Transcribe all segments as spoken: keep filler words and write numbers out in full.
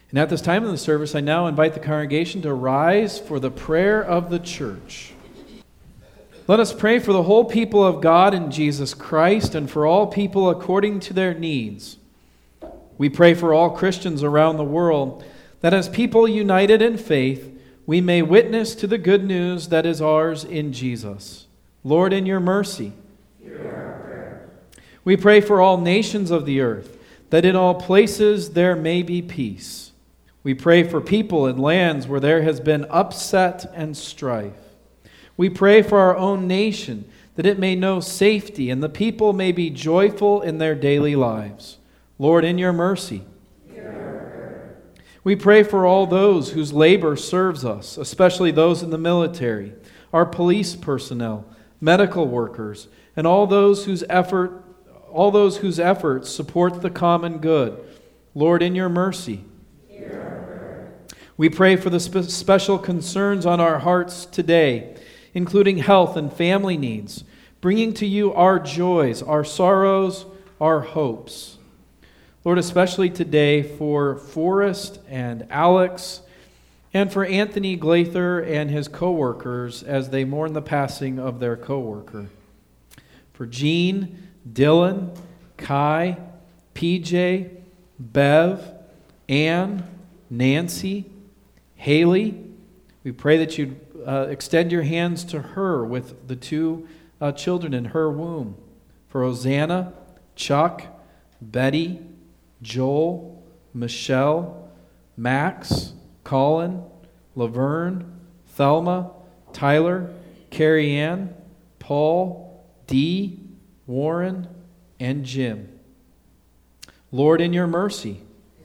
And at this time in the service, I now invite the congregation to rise for the prayer of the church. Let us pray for the whole people of God in Jesus Christ and for all people according to their needs. We pray for all Christians around the world, that as people united in faith, we may witness to the good news that is ours in Jesus. Lord, in your mercy, hear our prayer. We pray for all nations of the earth, that in all places there may be peace. We pray for people in lands where there has been upset and strife. We pray for our own nation, that it may know safety and the people may be joyful in their daily lives. Lord, in your mercy, hear our prayer. We pray for all those whose labor serves us, especially those in the military, our police personnel, medical workers, and all those whose effort, all those whose efforts support the common good. Lord, in your mercy, hear our prayer. We pray for the spe- special concerns on our hearts today, including health and family needs, bringing to you our joys, our sorrows, our hopes. Lord, especially today for Forrest and Alex, and for Anthony Glather and his co-workers as they mourn the passing of their co-worker. For Jean, Dylan, Kai, P J, Bev, Ann, Nancy, Haley, we pray that you'd uh, extend your hands to her with the two uh, children in her womb. For Hosanna, Chuck, Betty, Joel, Michelle, Max, Colin, Laverne, Thelma, Tyler, Carrie Ann, Paul, Dee, Warren, and Jim. Lord, in your mercy,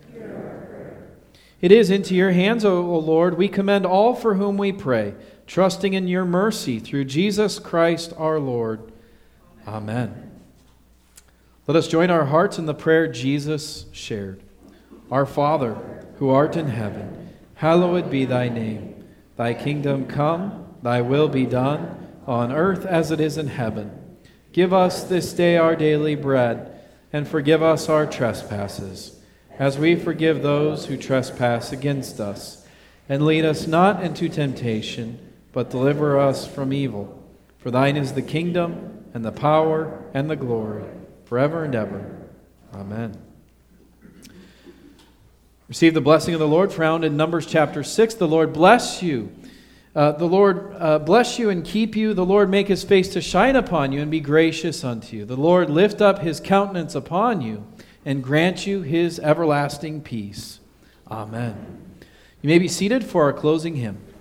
it is into your hands, O Lord, we commend all for whom we pray, trusting in your mercy through Jesus Christ our Lord. Amen. Let us join our hearts in the prayer Jesus shared. Our Father, who art in heaven, hallowed be thy name. Thy kingdom come, thy will be done, on earth as it is in heaven. Give us this day our daily bread, and forgive us our trespasses, as we forgive those who trespass against us. And lead us not into temptation, but deliver us from evil. For thine is the kingdom, and the power, and the glory, forever and ever. Amen. Receive the blessing of the Lord found in Numbers chapter six. The Lord bless you. Uh, the Lord uh, bless you and keep you. The Lord make his face to shine upon you and be gracious unto you. The Lord lift up his countenance upon you and grant you his everlasting peace. Amen. You may be seated for our closing hymn.